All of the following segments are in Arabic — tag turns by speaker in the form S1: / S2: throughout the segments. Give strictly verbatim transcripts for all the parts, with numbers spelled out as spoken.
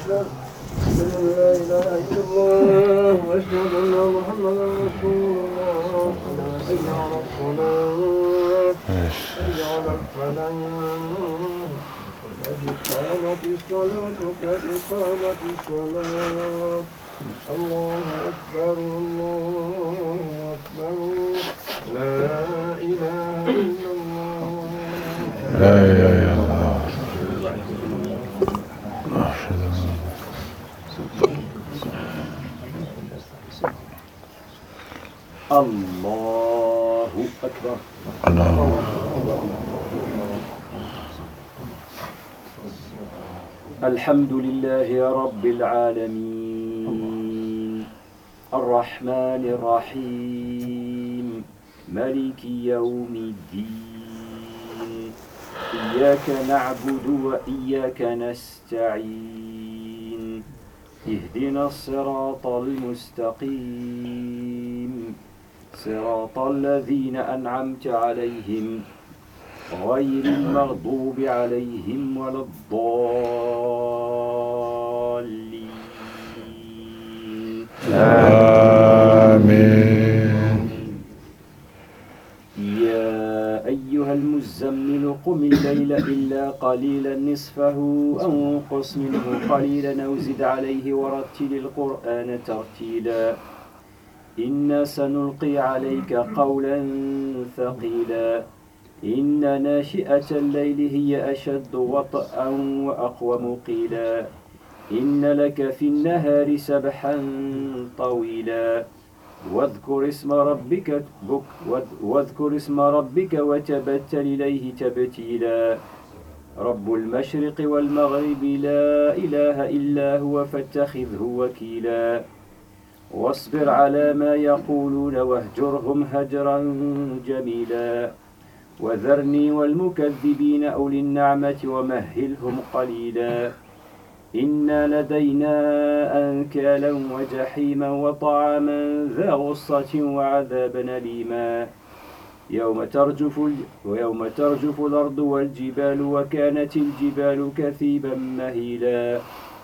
S1: أكبر أشهد أن لا إله إلا الله وأشهد أن محمدا رسول الله حي على الصلاة حي على الفلاح قد قامت الصلاة قد قامت الصلاة الله أكبر الله أكبر لا إله إلا الله
S2: لا إله إلا الله
S3: الله أكبر
S2: الله
S3: الحمد لله رب العالمين الرحمن الرحيم مالك يوم الدين إياك نعبد وإياك نستعين اهدنا الصراط المستقيم صراط الذين أنعمت عليهم غير المغضوب عليهم ولا الضالين
S2: آمين.
S3: يا أيها المزمل قم الليل إلا قليلا نصفه أو انقص منه قليلا أو زد عليه ورتل القرآن ترتيلا إنا سنلقي عليك قولا ثقيلا إن ناشئة الليل هي أشد وطئا وأقوم قيلا إن لك في النهار سبحا طويلا واذكر اسم ربك بك واذكر اسم ربك وتبتل إليه تبتيلا رب المشرق والمغرب لا إله إلا هو فاتخذه وكيلا واصبر على ما يقولون واهجرهم هجرا جميلا وذرني والمكذبين أولي النعمة ومهلهم قليلا إنا لدينا أنكالا وجحيما وطعاما ذا غصة وعذابا أليما يوم ترجف, ويوم ترجف الأرض والجبال وكانت الجبال كثيبا مهيلا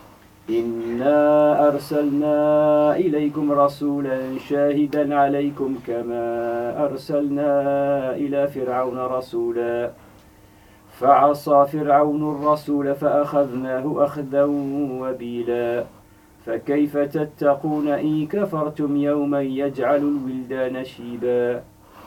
S3: إنا أرسلنا إليكم رسولا شاهدا عليكم كما أرسلنا إلى فرعون رسولا فعصى فرعون الرسول فأخذناه أخذا وبيلا فكيف تتقون إن كفرتم يوما يجعل الولدان شيبا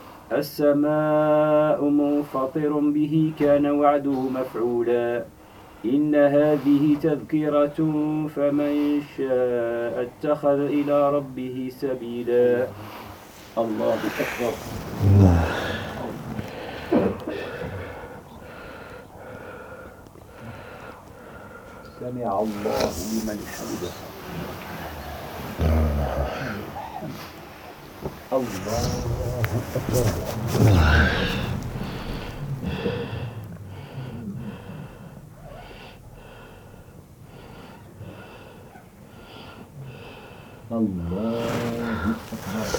S3: السماء منفطر به كان وعده مفعولا إن هذه تذكرة فمن شاء اتخذ إلى ربه سبيلا الله أكبر سمع الله لمن حمده الله أكبر الله أكبر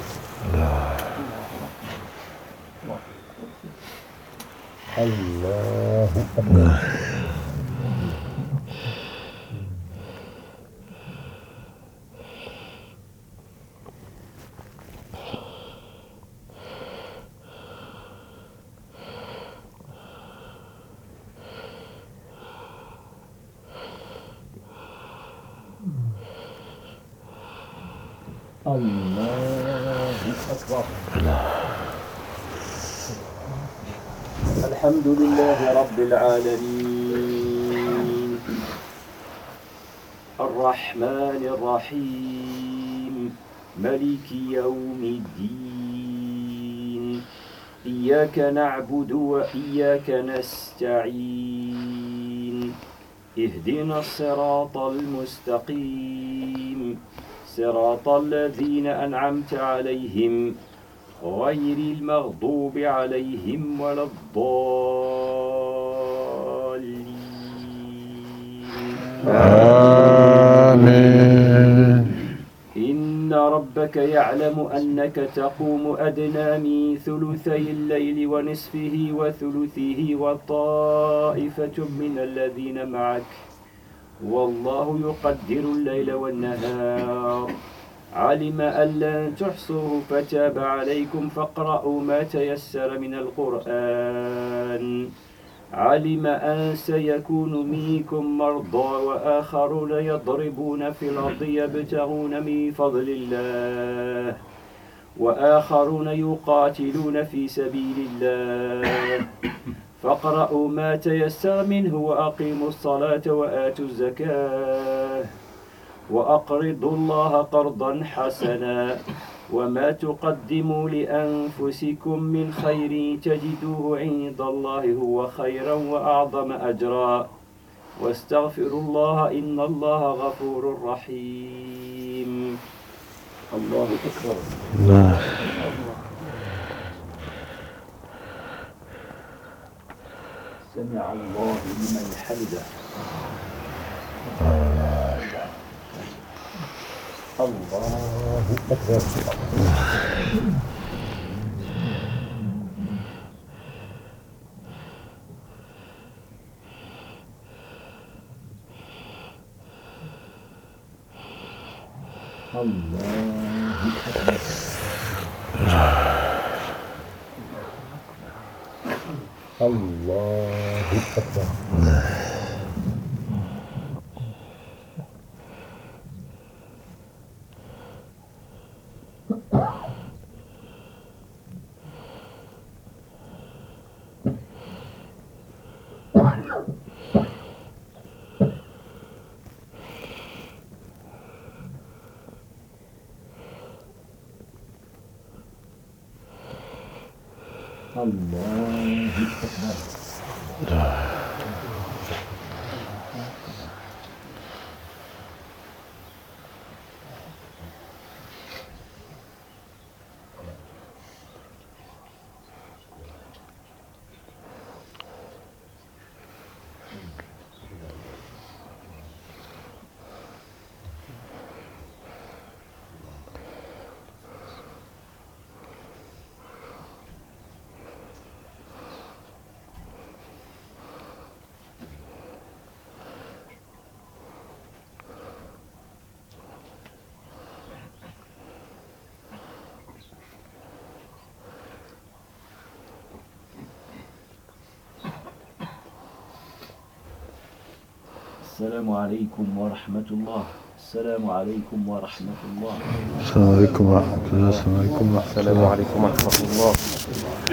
S3: الله أكبر الله أكبر الحمد لله رب العالمين الرحمن الرحيم مالك يوم الدين إياك نعبد وإياك نستعين اهدنا الصراط المستقيم صراط الذين أنعمت عليهم غير المغضوب عليهم ولا الضالين
S2: آمين.
S3: إن ربك يعلم أنك تقوم أدنى من ثلثي الليل ونصفه وثلثه وطائفة من الذين معك والله يقدر الليل والنهار علم أن لن تحصوه فتاب عليكم فاقرأوا ما تيسر من القرآن علم أن سيكون منكم مرضى وآخرون يضربون في الأرض يبتغون من فضل الله وآخرون يقاتلون في سبيل الله فاقرأوا ما تيسر منه وأقيموا الصلاة وآتوا الزكاة وأقرضوا الله قرضا حسنا وما تقدموا لأنفسكم من خير تجدوه عند الله هو خيرا وأعظم أجرا واستغفروا الله إن الله غفور رحيم. الله أكبر.
S2: الله.
S3: سمع الله لمن حمده. الله أكبر. الله أكبر. الله أكبر. الله أكبر. السلام عليكم ورحمة الله. السلام عليكم ورحمة الله.
S2: السلام عليكم ورحمة الله. السلام عليكم ورحمة الله.
S4: السلام عليكم ورحمة الله.